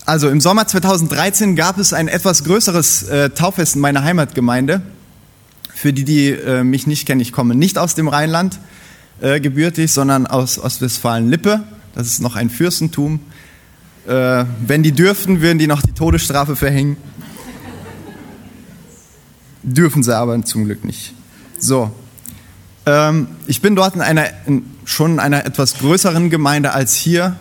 Also im Sommer 2013 gab es ein etwas größeres Tauffest in meiner Heimatgemeinde. Für die mich nicht kennen, ich komme nicht aus dem Rheinland gebürtig, sondern aus Ostwestfalen-Lippe. Das ist noch ein Fürstentum. Wenn die dürften, würden die noch die Todesstrafe verhängen. Dürfen sie aber zum Glück nicht. So, ich bin dort schon in einer etwas größeren Gemeinde als hier.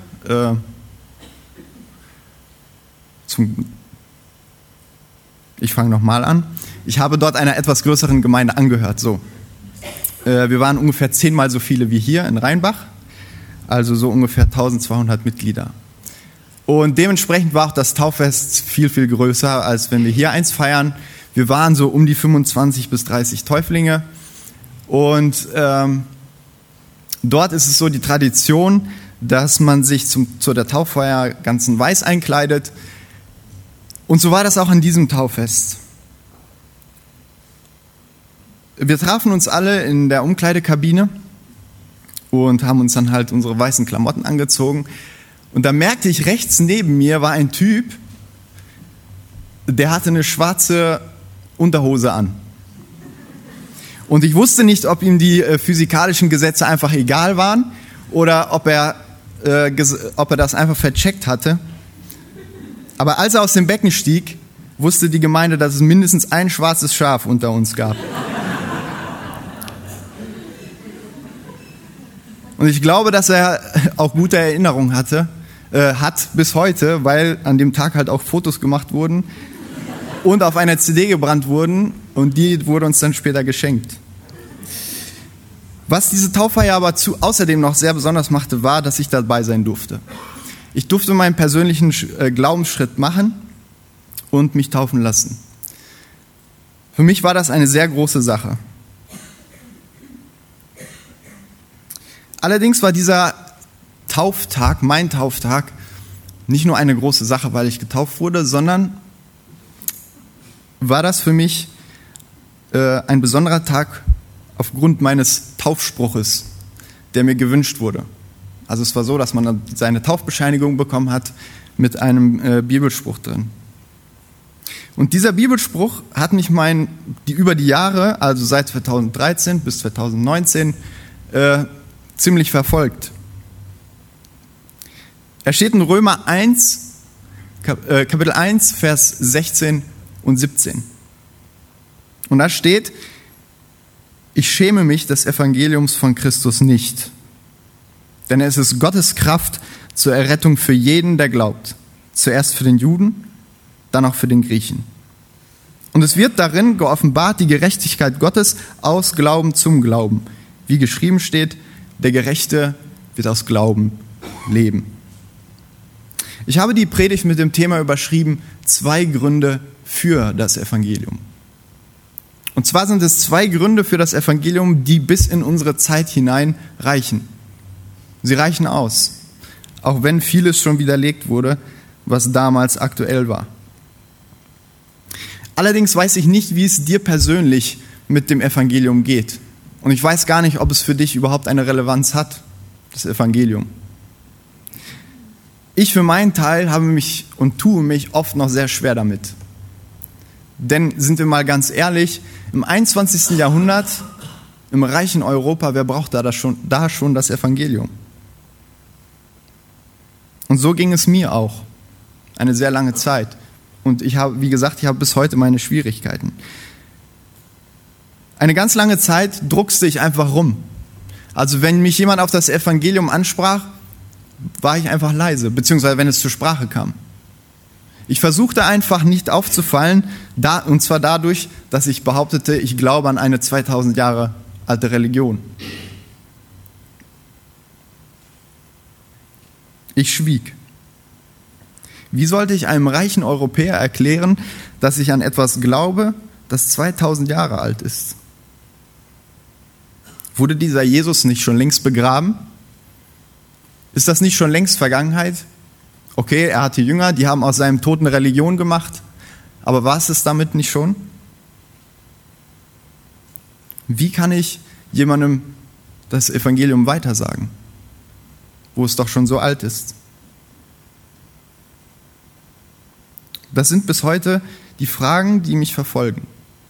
Ich fange nochmal an. Ich habe dort einer etwas größeren Gemeinde angehört. So, wir waren ungefähr 10-mal so viele wie hier in Rheinbach, also so ungefähr 1200 Mitglieder. Und dementsprechend war auch das Tauffest viel, viel größer, als wenn wir hier eins feiern. Wir waren so um die 25 bis 30 Täuflinge. Und dort ist es so die Tradition, dass man sich zu der Tauffeier ganz in Weiß einkleidet. Und so war das auch an diesem Tauffest. Wir trafen uns alle in der Umkleidekabine und haben uns dann halt unsere weißen Klamotten angezogen. Und da merkte ich, rechts neben mir war ein Typ, der hatte eine schwarze Unterhose an. Und ich wusste nicht, ob ihm die physikalischen Gesetze einfach egal waren oder ob er das einfach vercheckt hatte. Aber als er aus dem Becken stieg, wusste die Gemeinde, dass es mindestens ein schwarzes Schaf unter uns gab. Und ich glaube, dass er auch gute Erinnerungen hat bis heute, weil an dem Tag halt auch Fotos gemacht wurden und auf einer CD gebrannt wurden und die wurde uns dann später geschenkt. Was diese Tauffeier aber außerdem noch sehr besonders machte, war, dass ich dabei sein durfte. Ich durfte meinen persönlichen Glaubensschritt machen und mich taufen lassen. Für mich war das eine sehr große Sache. Allerdings war dieser Tauftag, mein Tauftag, nicht nur eine große Sache, weil ich getauft wurde, sondern war das für mich ein besonderer Tag aufgrund meines Taufspruches, der mir gewünscht wurde. Also es war so, dass man dann seine Taufbescheinigung bekommen hat mit einem Bibelspruch drin. Und dieser Bibelspruch hat mich über die Jahre, also seit 2013 bis 2019, ziemlich verfolgt. Er steht in Römer 1, Kapitel 1, Vers 16 und 17. Und da steht: Ich schäme mich des Evangeliums von Christus nicht, denn es ist Gottes Kraft zur Errettung für jeden, der glaubt. Zuerst für den Juden, dann auch für den Griechen. Und es wird darin geoffenbart die Gerechtigkeit Gottes aus Glauben zum Glauben. Wie geschrieben steht, der Gerechte wird aus Glauben leben. Ich habe die Predigt mit dem Thema überschrieben: 2 Gründe für das Evangelium. Und zwar sind es 2 Gründe für das Evangelium, die bis in unsere Zeit hinein reichen. Sie reichen aus, auch wenn vieles schon widerlegt wurde, was damals aktuell war. Allerdings weiß ich nicht, wie es dir persönlich mit dem Evangelium geht. Und ich weiß gar nicht, ob es für dich überhaupt eine Relevanz hat, das Evangelium. Ich für meinen Teil habe mich und tue mich oft noch sehr schwer damit. Denn, sind wir mal ganz ehrlich, im 21. Jahrhundert, im reichen Europa, wer braucht da schon das Evangelium? Und so ging es mir auch eine sehr lange Zeit. Und ich habe bis heute meine Schwierigkeiten. Eine ganz lange Zeit druckste ich einfach rum. Also wenn mich jemand auf das Evangelium ansprach, war ich einfach leise, beziehungsweise wenn es zur Sprache kam. Ich versuchte einfach nicht aufzufallen, und zwar dadurch, dass ich behauptete, ich glaube an eine 2000 Jahre alte Religion. Ich schwieg. Wie sollte ich einem reichen Europäer erklären, dass ich an etwas glaube, das 2000 Jahre alt ist? Wurde dieser Jesus nicht schon längst begraben? Ist das nicht schon längst Vergangenheit? Okay, er hatte Jünger, die haben aus seinem Tod eine Religion gemacht, aber war es damit nicht schon? Wie kann ich jemandem das Evangelium weitersagen, wo es doch schon so alt ist? Das sind bis heute die Fragen, die mich verfolgen.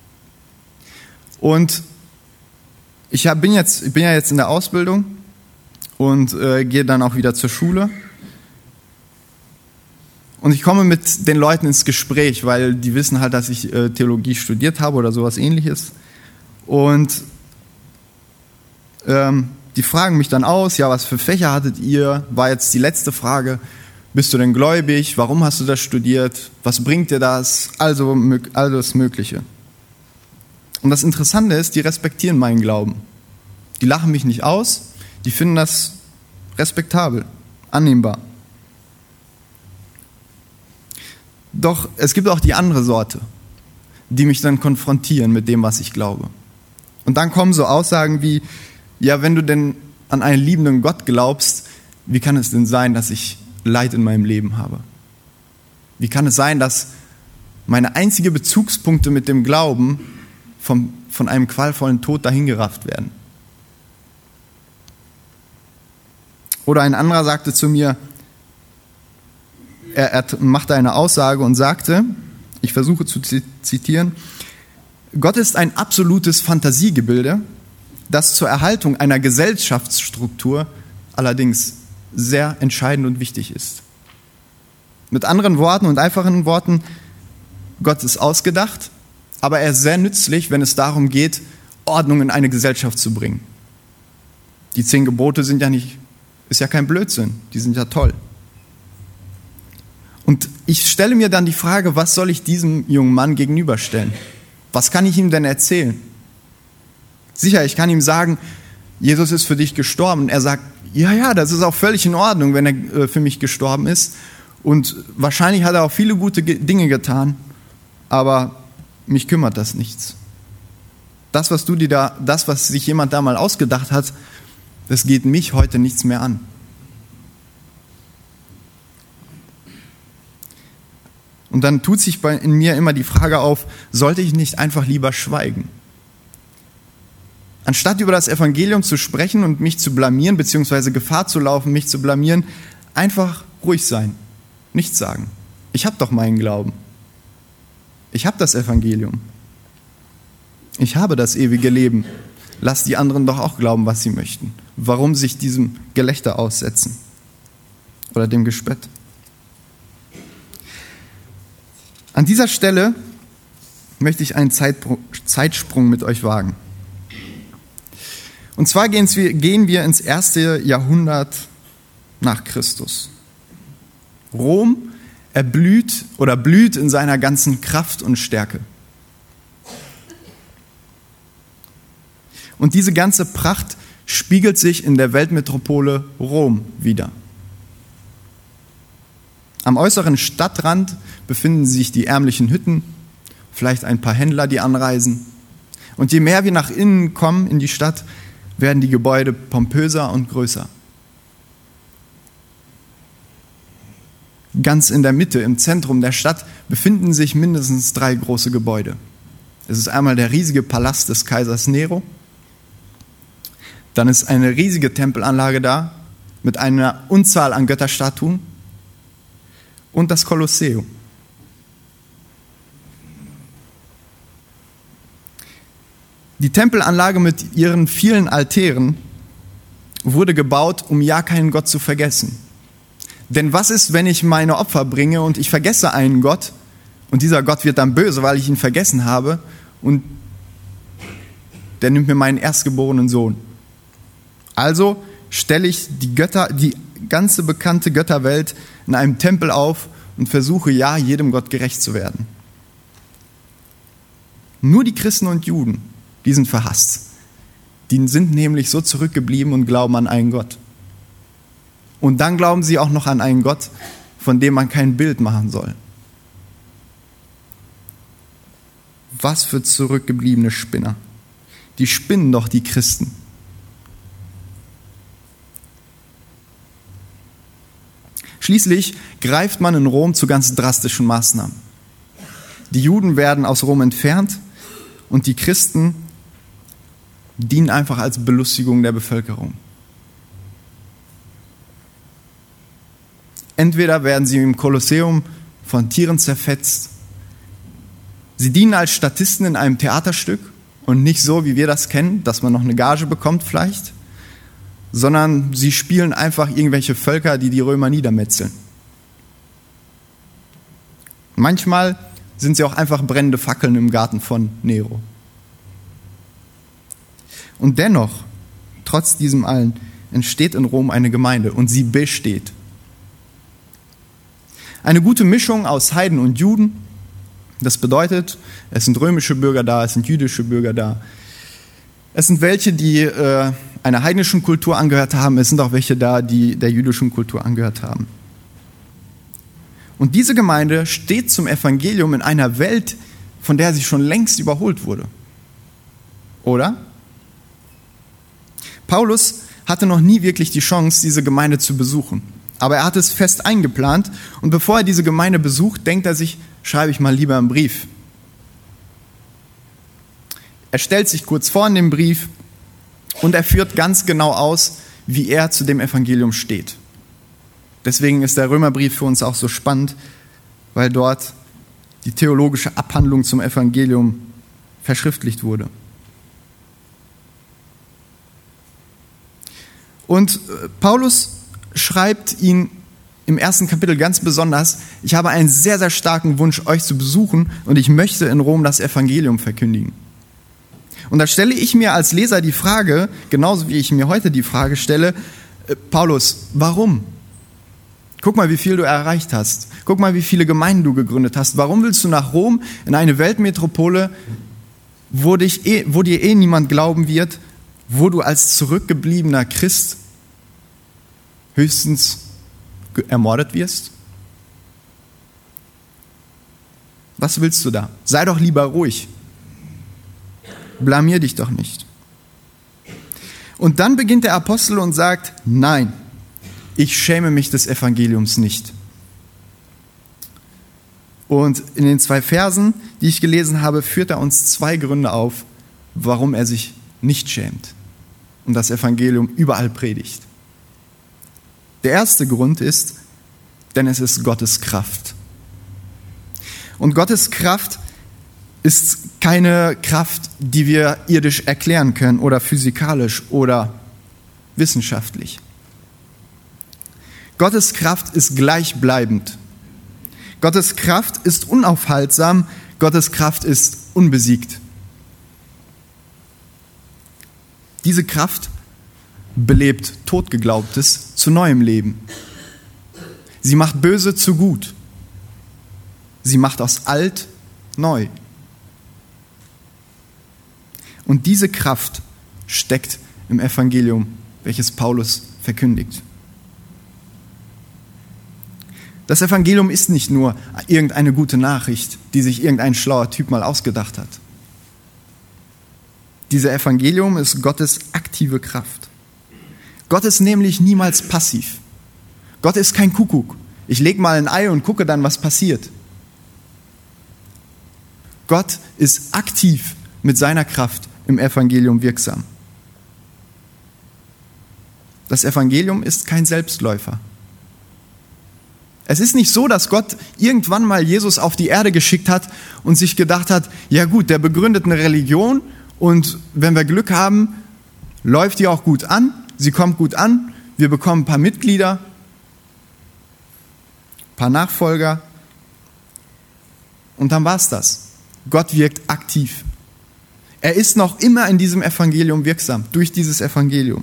Und ich bin ja jetzt in der Ausbildung und gehe dann auch wieder zur Schule. Und ich komme mit den Leuten ins Gespräch, weil die wissen halt, dass ich Theologie studiert habe oder sowas Ähnliches. Und die fragen mich dann aus, ja, was für Fächer hattet ihr? War jetzt die letzte Frage. Bist du denn gläubig? Warum hast du das studiert? Was bringt dir das? Also das Mögliche. Und das Interessante ist, die respektieren meinen Glauben. Die lachen mich nicht aus, die finden das respektabel, annehmbar. Doch es gibt auch die andere Sorte, die mich dann konfrontieren mit dem, was ich glaube. Und dann kommen so Aussagen wie, ja, wenn du denn an einen liebenden Gott glaubst, wie kann es denn sein, dass ich Leid in meinem Leben habe? Wie kann es sein, dass meine einzigen Bezugspunkte mit dem Glauben von einem qualvollen Tod dahingerafft werden? Oder ein anderer sagte zu mir, er machte eine Aussage und sagte, ich versuche zu zitieren, Gott ist ein absolutes Fantasiegebilde, das zur Erhaltung einer Gesellschaftsstruktur allerdings sehr entscheidend und wichtig ist. Mit anderen Worten und einfachen Worten, Gott ist ausgedacht, aber er ist sehr nützlich, wenn es darum geht, Ordnung in eine Gesellschaft zu bringen. Die 10 Gebote ist ja kein Blödsinn, die sind ja toll. Und ich stelle mir dann die Frage, was soll ich diesem jungen Mann gegenüberstellen? Was kann ich ihm denn erzählen? Sicher, ich kann ihm sagen, Jesus ist für dich gestorben. Und er sagt, ja, das ist auch völlig in Ordnung, wenn er für mich gestorben ist. Und wahrscheinlich hat er auch viele gute Dinge getan, aber mich kümmert das nichts. Das, was sich jemand da mal ausgedacht hat, das geht mich heute nichts mehr an. Und dann tut sich in mir immer die Frage auf, sollte ich nicht einfach lieber schweigen? Anstatt über das Evangelium zu sprechen und mich zu blamieren, beziehungsweise Gefahr zu laufen, mich zu blamieren, einfach ruhig sein, nichts sagen. Ich habe doch meinen Glauben. Ich habe das Evangelium. Ich habe das ewige Leben. Lass die anderen doch auch glauben, was sie möchten. Warum sich diesem Gelächter aussetzen? Oder dem Gespött? An dieser Stelle möchte ich einen Zeitsprung mit euch wagen. Und zwar gehen wir ins 1. Jahrhundert nach Christus. Rom blüht in seiner ganzen Kraft und Stärke. Und diese ganze Pracht spiegelt sich in der Weltmetropole Rom wider. Am äußeren Stadtrand befinden sich die ärmlichen Hütten, vielleicht ein paar Händler, die anreisen. Und je mehr wir nach innen kommen in die Stadt, werden die Gebäude pompöser und größer. Ganz in der Mitte, im Zentrum der Stadt, befinden sich mindestens 3 große Gebäude. Es ist einmal der riesige Palast des Kaisers Nero, dann ist eine riesige Tempelanlage da mit einer Unzahl an Götterstatuen und das Kolosseum. Die Tempelanlage mit ihren vielen Altären wurde gebaut, um ja keinen Gott zu vergessen. Denn was ist, wenn ich meine Opfer bringe und ich vergesse einen Gott und dieser Gott wird dann böse, weil ich ihn vergessen habe und der nimmt mir meinen erstgeborenen Sohn. Also stelle ich die ganze bekannte Götterwelt in einem Tempel auf und versuche ja, jedem Gott gerecht zu werden. Nur die Christen und Juden, die sind verhasst. Die sind nämlich so zurückgeblieben und glauben an einen Gott. Und dann glauben sie auch noch an einen Gott, von dem man kein Bild machen soll. Was für zurückgebliebene Spinner. Die spinnen doch, die Christen. Schließlich greift man in Rom zu ganz drastischen Maßnahmen. Die Juden werden aus Rom entfernt und die Christen dienen einfach als Belustigung der Bevölkerung. Entweder werden sie im Kolosseum von Tieren zerfetzt. Sie dienen als Statisten in einem Theaterstück und nicht so, wie wir das kennen, dass man noch eine Gage bekommt vielleicht, sondern sie spielen einfach irgendwelche Völker, die die Römer niedermetzeln. Manchmal sind sie auch einfach brennende Fackeln im Garten von Nero. Und dennoch, trotz diesem allen, entsteht in Rom eine Gemeinde und sie besteht. Eine gute Mischung aus Heiden und Juden. Das bedeutet, es sind römische Bürger da, es sind jüdische Bürger da. Es sind welche, die einer heidnischen Kultur angehört haben, es sind auch welche da, die der jüdischen Kultur angehört haben. Und diese Gemeinde steht zum Evangelium in einer Welt, von der sie schon längst überholt wurde. Oder? Paulus hatte noch nie wirklich die Chance, diese Gemeinde zu besuchen. Aber er hat es fest eingeplant und bevor er diese Gemeinde besucht, denkt er sich, schreibe ich mal lieber einen Brief. Er stellt sich kurz vor in dem Brief und er führt ganz genau aus, wie er zu dem Evangelium steht. Deswegen ist der Römerbrief für uns auch so spannend, weil dort die theologische Abhandlung zum Evangelium verschriftlicht wurde. Und Paulus schreibt ihn im ersten Kapitel ganz besonders, ich habe einen sehr, sehr starken Wunsch, euch zu besuchen und ich möchte in Rom das Evangelium verkündigen. Und da stelle ich mir als Leser die Frage, genauso wie ich mir heute die Frage stelle, Paulus, warum? Guck mal, wie viel du erreicht hast. Guck mal, wie viele Gemeinden du gegründet hast. Warum willst du nach Rom, in eine Weltmetropole, wo dir niemand glauben wird, wo du als zurückgebliebener Christ höchstens ermordet wirst? Was willst du da? Sei doch lieber ruhig. Blamier dich doch nicht. Und dann beginnt der Apostel und sagt, nein, ich schäme mich des Evangeliums nicht. Und in den 2 Versen, die ich gelesen habe, führt er uns 2 Gründe auf, warum er sich nicht schämt und das Evangelium überall predigt. Der erste Grund ist, denn es ist Gottes Kraft. Und Gottes Kraft ist keine Kraft, die wir irdisch erklären können oder physikalisch oder wissenschaftlich. Gottes Kraft ist gleichbleibend. Gottes Kraft ist unaufhaltsam. Gottes Kraft ist unbesiegt. Diese Kraft belebt Totgeglaubtes zu neuem Leben. Sie macht Böse zu gut. Sie macht aus alt neu. Und diese Kraft steckt im Evangelium, welches Paulus verkündigt. Das Evangelium ist nicht nur irgendeine gute Nachricht, die sich irgendein schlauer Typ mal ausgedacht hat. Dieses Evangelium ist Gottes aktive Kraft. Gott ist nämlich niemals passiv. Gott ist kein Kuckuck. Ich lege mal ein Ei und gucke dann, was passiert. Gott ist aktiv mit seiner Kraft im Evangelium wirksam. Das Evangelium ist kein Selbstläufer. Es ist nicht so, dass Gott irgendwann mal Jesus auf die Erde geschickt hat und sich gedacht hat, ja gut, der begründet eine Religion und wenn wir Glück haben, läuft die auch gut an, sie kommt gut an, wir bekommen ein paar Mitglieder, ein paar Nachfolger und dann war es das. Gott wirkt aktiv. Er ist noch immer in diesem Evangelium wirksam, durch dieses Evangelium.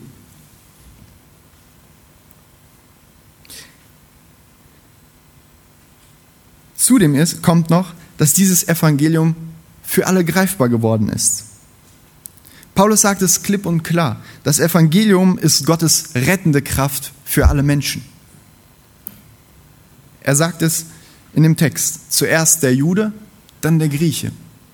Zudem kommt noch, dass dieses Evangelium für alle greifbar geworden ist. Paulus sagt es klipp und klar, das Evangelium ist Gottes rettende Kraft für alle Menschen. Er sagt es in dem Text, zuerst der Jude, dann der Grieche.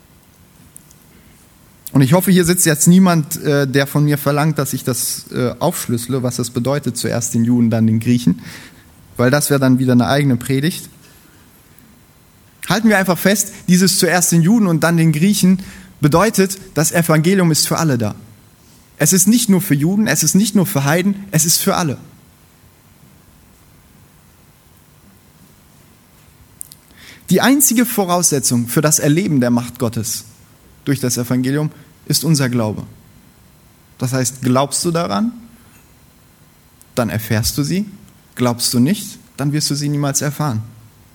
Und ich hoffe, hier sitzt jetzt niemand, der von mir verlangt, dass ich das aufschlüssele, was das bedeutet, zuerst den Juden, dann den Griechen, weil das wäre dann wieder eine eigene Predigt. Halten wir einfach fest, dieses zuerst den Juden und dann den Griechen bedeutet, das Evangelium ist für alle da. Es ist nicht nur für Juden, es ist nicht nur für Heiden, es ist für alle. Die einzige Voraussetzung für das Erleben der Macht Gottes durch das Evangelium ist unser Glaube. Das heißt, glaubst du daran, dann erfährst du sie. Glaubst du nicht, dann wirst du sie niemals erfahren.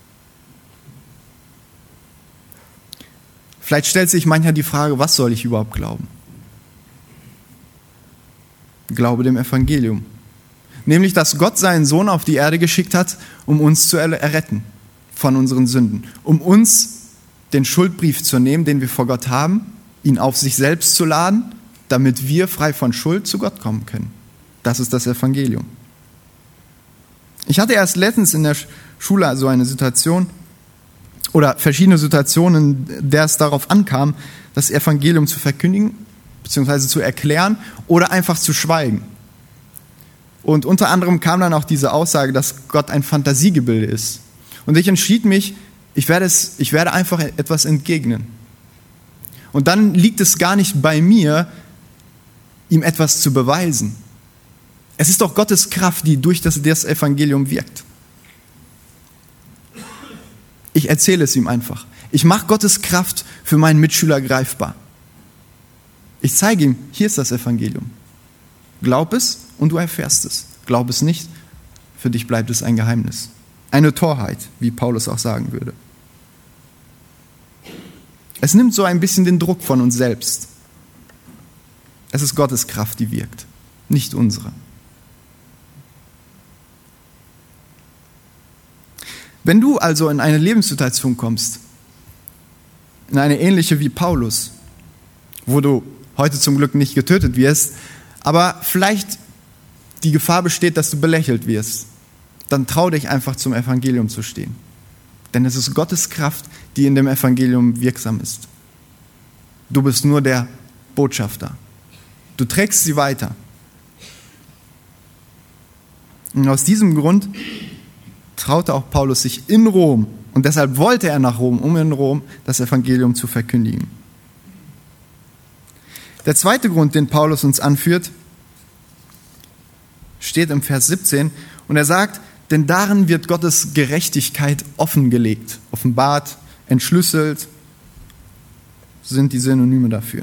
Vielleicht stellt sich mancher die Frage, was soll ich überhaupt glauben? Glaube dem Evangelium. Nämlich, dass Gott seinen Sohn auf die Erde geschickt hat, um uns zu erretten von unseren Sünden. Um uns den Schuldbrief zu nehmen, den wir vor Gott haben, ihn auf sich selbst zu laden, damit wir frei von Schuld zu Gott kommen können. Das ist das Evangelium. Ich hatte erst letztens in der Schule so eine Situation oder verschiedene Situationen, in der es darauf ankam, das Evangelium zu verkündigen, beziehungsweise zu erklären oder einfach zu schweigen. Und unter anderem kam dann auch diese Aussage, dass Gott ein Fantasiegebilde ist. Und ich entschied mich, ich werde einfach etwas entgegnen. Und dann liegt es gar nicht bei mir, ihm etwas zu beweisen. Es ist doch Gottes Kraft, die durch das Evangelium wirkt. Ich erzähle es ihm einfach. Ich mache Gottes Kraft für meinen Mitschüler greifbar. Ich zeige ihm, hier ist das Evangelium. Glaub es und du erfährst es. Glaub es nicht, für dich bleibt es ein Geheimnis. Eine Torheit, wie Paulus auch sagen würde. Es nimmt so ein bisschen den Druck von uns selbst. Es ist Gottes Kraft, die wirkt, nicht unsere. Wenn du also in eine Lebenssituation kommst, in eine ähnliche wie Paulus, wo du heute zum Glück nicht getötet wirst, aber vielleicht die Gefahr besteht, dass du belächelt wirst, dann trau dich einfach zum Evangelium zu stehen. Denn es ist Gottes Kraft, die in dem Evangelium wirksam ist. Du bist nur der Botschafter. Du trägst sie weiter. Und aus diesem Grund traute auch Paulus sich in Rom, und deshalb wollte er nach Rom, um in Rom das Evangelium zu verkündigen. Der zweite Grund, den Paulus uns anführt, steht im Vers 17, und er sagt, denn darin wird Gottes Gerechtigkeit offengelegt, offenbart, entschlüsselt, sind die Synonyme dafür.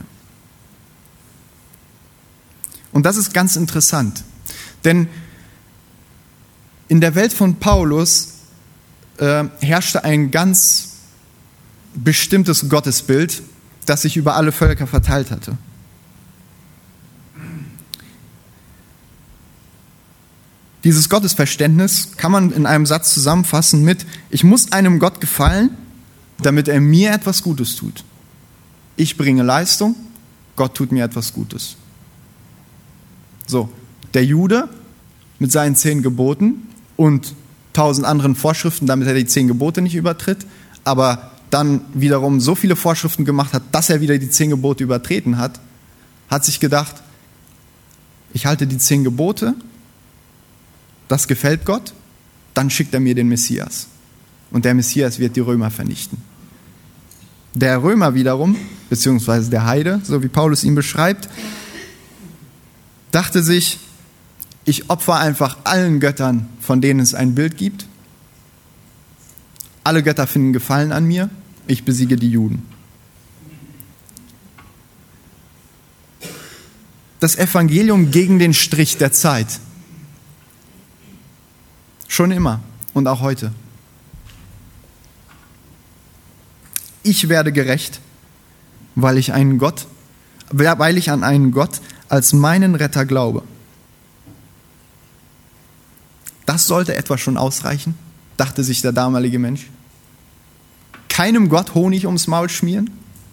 Und das ist ganz interessant, denn in der Welt von Paulus herrschte ein ganz bestimmtes Gottesbild, das sich über alle Völker verteilt hatte. Dieses Gottesverständnis kann man in einem Satz zusammenfassen mit: Ich muss einem Gott gefallen, damit er mir etwas Gutes tut. Ich bringe Leistung, Gott tut mir etwas Gutes. So, der Jude mit seinen 10 Geboten und 1000 anderen Vorschriften, damit er die 10 Gebote nicht übertritt, aber dann wiederum so viele Vorschriften gemacht hat, dass er wieder die 10 Gebote übertreten hat, hat sich gedacht, ich halte die 10 Gebote, das gefällt Gott, dann schickt er mir den Messias. Und der Messias wird die Römer vernichten. Der Römer wiederum, beziehungsweise der Heide, so wie Paulus ihn beschreibt, dachte sich, ich opfere einfach allen Göttern, von denen es ein Bild gibt. Alle Götter finden Gefallen an mir, ich besiege die Juden. Das Evangelium gegen den Strich der Zeit. Schon immer und auch heute. Ich werde gerecht, weil ich an einen Gott als meinen Retter glaube. Das sollte etwa schon ausreichen, dachte sich der damalige Mensch. Keinem Gott Honig ums Maul schmieren?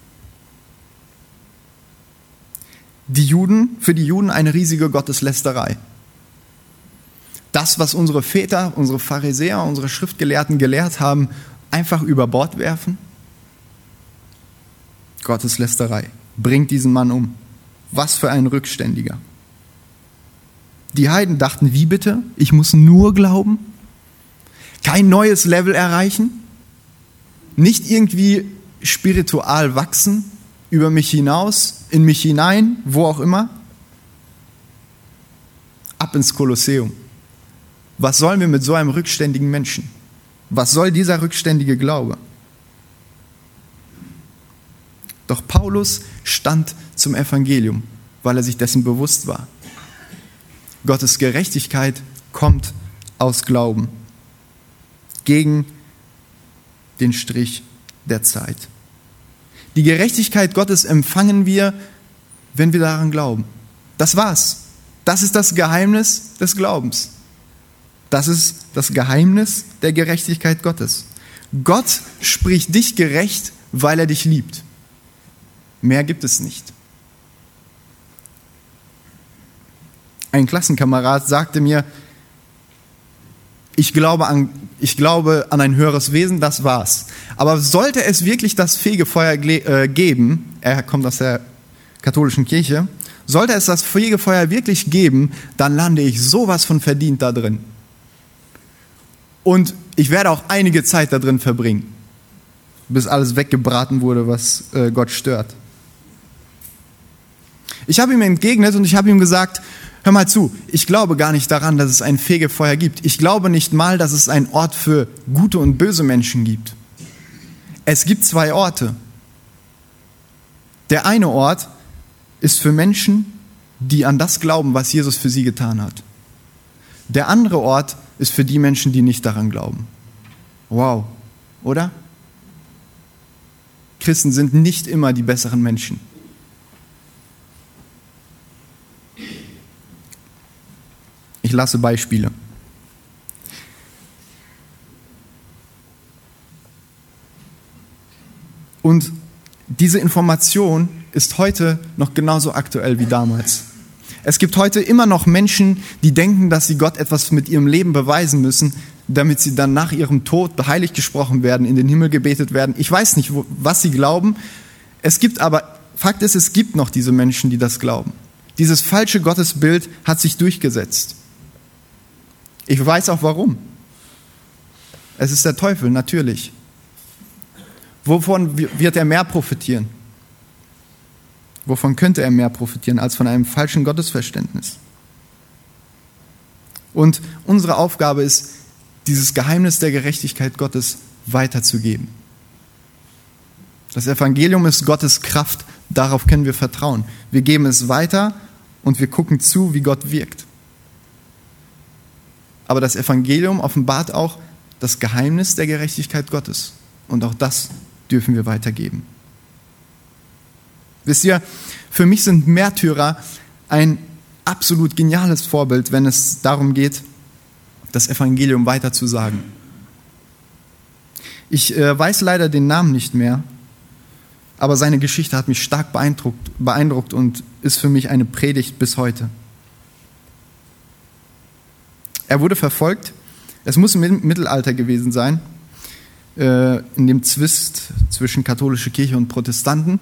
Für die Juden eine riesige Gotteslästerei. Das, was unsere Väter, unsere Pharisäer, unsere Schriftgelehrten gelehrt haben, einfach über Bord werfen? Gotteslästerei. Bringt diesen Mann um. Was für ein Rückständiger. Die Heiden dachten, wie bitte? Ich muss nur glauben? Kein neues Level erreichen? Nicht irgendwie spiritual wachsen? Über mich hinaus? In mich hinein? Wo auch immer? Ab ins Kolosseum. Was sollen wir mit so einem rückständigen Menschen? Was soll dieser rückständige Glaube? Doch Paulus stand zum Evangelium, weil er sich dessen bewusst war. Gottes Gerechtigkeit kommt aus Glauben gegen den Strich der Zeit. Die Gerechtigkeit Gottes empfangen wir, wenn wir daran glauben. Das war's. Das ist das Geheimnis des Glaubens. Das ist das Geheimnis der Gerechtigkeit Gottes. Gott spricht dich gerecht, weil er dich liebt. Mehr gibt es nicht. Ein Klassenkamerad sagte mir, ich glaube an ein höheres Wesen, das war's. Aber sollte es wirklich das Fegefeuer geben, er kommt aus der katholischen Kirche, sollte es das Fegefeuer wirklich geben, dann lande ich sowas von verdient da drin. Und ich werde auch einige Zeit da drin verbringen, bis alles weggebraten wurde, was Gott stört. Ich habe ihm entgegnet und ich habe ihm gesagt, hör mal zu, ich glaube gar nicht daran, dass es ein Fegefeuer gibt. Ich glaube nicht mal, dass es einen Ort für gute und böse Menschen gibt. Es gibt 2 Orte. Der eine Ort ist für Menschen, die an das glauben, was Jesus für sie getan hat. Der andere Ort ist für die Menschen, die nicht daran glauben. Wow, oder? Christen sind nicht immer die besseren Menschen. Ich lasse Beispiele. Und diese Information ist heute noch genauso aktuell wie damals. Es gibt heute immer noch Menschen, die denken, dass sie Gott etwas mit ihrem Leben beweisen müssen, damit sie dann nach ihrem Tod heilig gesprochen werden, in den Himmel gebetet werden. Ich weiß nicht, was sie glauben. Fakt ist, es gibt noch diese Menschen, die das glauben. Dieses falsche Gottesbild hat sich durchgesetzt. Ich weiß auch warum. Es ist der Teufel, natürlich. Wovon wird er mehr profitieren? Wovon könnte er mehr profitieren als von einem falschen Gottesverständnis? Und unsere Aufgabe ist, dieses Geheimnis der Gerechtigkeit Gottes weiterzugeben. Das Evangelium ist Gottes Kraft, darauf können wir vertrauen. Wir geben es weiter und wir gucken zu, wie Gott wirkt. Aber das Evangelium offenbart auch das Geheimnis der Gerechtigkeit Gottes. Und auch das dürfen wir weitergeben. Wisst ihr, für mich sind Märtyrer ein absolut geniales Vorbild, wenn es darum geht, das Evangelium weiterzusagen. Ich weiß leider den Namen nicht mehr, aber seine Geschichte hat mich stark beeindruckt und ist für mich eine Predigt bis heute. Er wurde verfolgt, es muss im Mittelalter gewesen sein, in dem Zwist zwischen katholischer Kirche und Protestanten.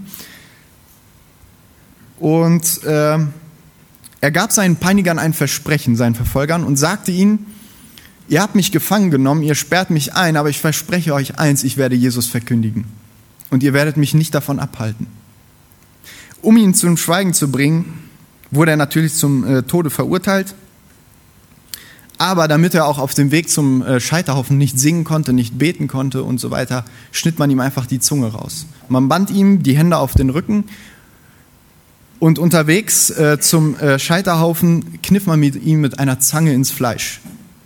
Und er gab seinen Peinigern ein Versprechen, seinen Verfolgern, und sagte ihnen, ihr habt mich gefangen genommen, ihr sperrt mich ein, aber ich verspreche euch eins, ich werde Jesus verkündigen. Und ihr werdet mich nicht davon abhalten. Um ihn zum Schweigen zu bringen, wurde er natürlich zum Tode verurteilt. Aber damit er auch auf dem Weg zum Scheiterhaufen nicht singen konnte, nicht beten konnte und so weiter, schnitt man ihm einfach die Zunge raus. Man band ihm die Hände auf den Rücken und unterwegs zum Scheiterhaufen kniff man ihm mit einer Zange ins Fleisch.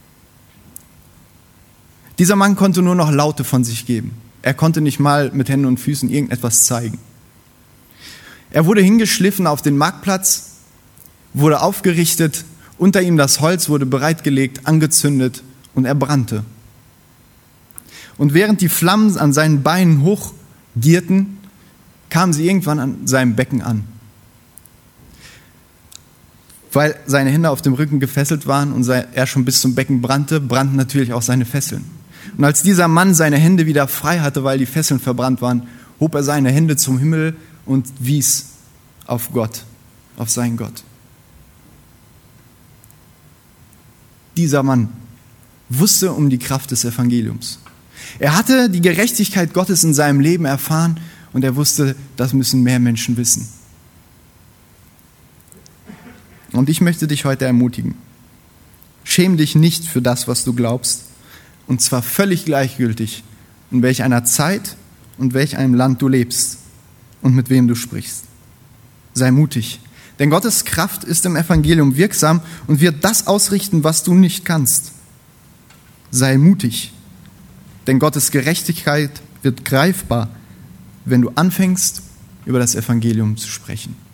Dieser Mann konnte nur noch Laute von sich geben. Er konnte nicht mal mit Händen und Füßen irgendetwas zeigen. Er wurde hingeschliffen auf den Marktplatz, wurde aufgerichtet, unter ihm das Holz wurde bereitgelegt, angezündet und er brannte. Und während die Flammen an seinen Beinen hochgierten, kamen sie irgendwann an seinem Becken an. Weil seine Hände auf dem Rücken gefesselt waren und er schon bis zum Becken brannte, brannten natürlich auch seine Fesseln. Und als dieser Mann seine Hände wieder frei hatte, weil die Fesseln verbrannt waren, hob er seine Hände zum Himmel und wies auf Gott, auf seinen Gott. Dieser Mann wusste um die Kraft des Evangeliums. Er hatte die Gerechtigkeit Gottes in seinem Leben erfahren und er wusste, das müssen mehr Menschen wissen. Und ich möchte dich heute ermutigen. Schäm dich nicht für das, was du glaubst, und zwar völlig gleichgültig, in welch einer Zeit und welch einem Land du lebst und mit wem du sprichst. Sei mutig, denn Gottes Kraft ist im Evangelium wirksam und wird das ausrichten, was du nicht kannst. Sei mutig, denn Gottes Gerechtigkeit wird greifbar, wenn du anfängst, über das Evangelium zu sprechen.